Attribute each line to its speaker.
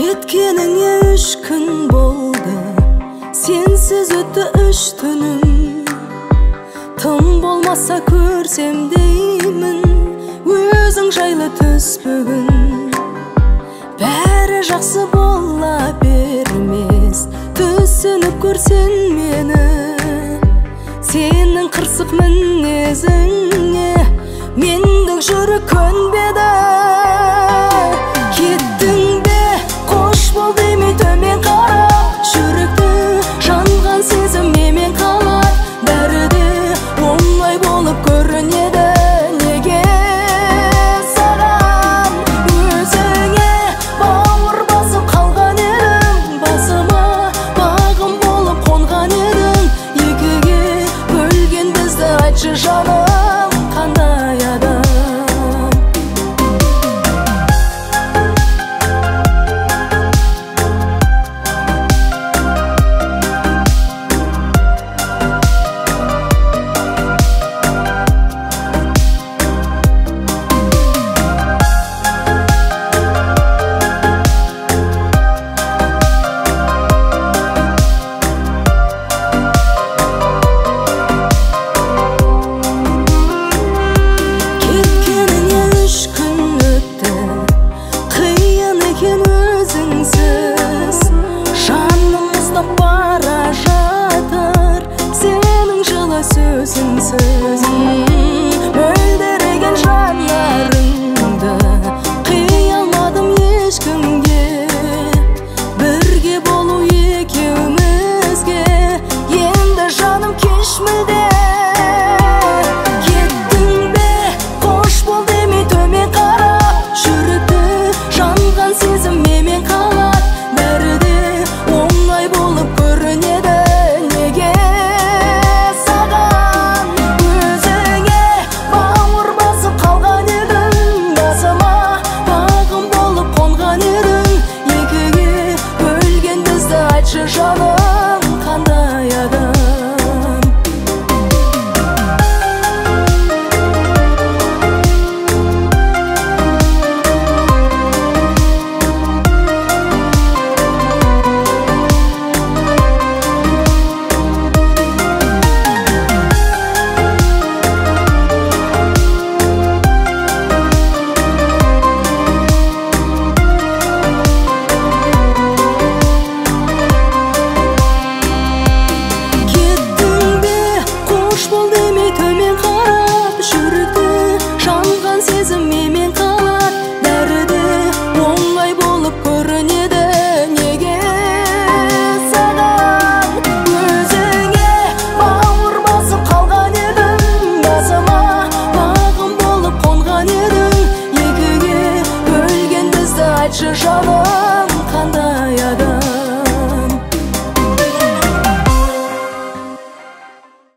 Speaker 1: Кеткеніңе 3 күн болды, сенсіз өтті 3 түнім. Тым болмаса көрсем деймін, өзің жайлы түс бүгін. Бәрі жақсы бола бермес, түсініп көрсен мені. Сенің қырсық мінезіңе мендік жүрек көнбеді. Кеттің бе, қош бол демей төмен қарап, жүректі жанған сезім немен қалады. Бәрі де оңай болып көрінеді, неге саған өзіңе бауыр басып қалған едім. Басыма бағым болып қонған едің, екіге бөлген бізді айтшы жаным, қандай адам. Bара жатыр сенің жылы сөзің.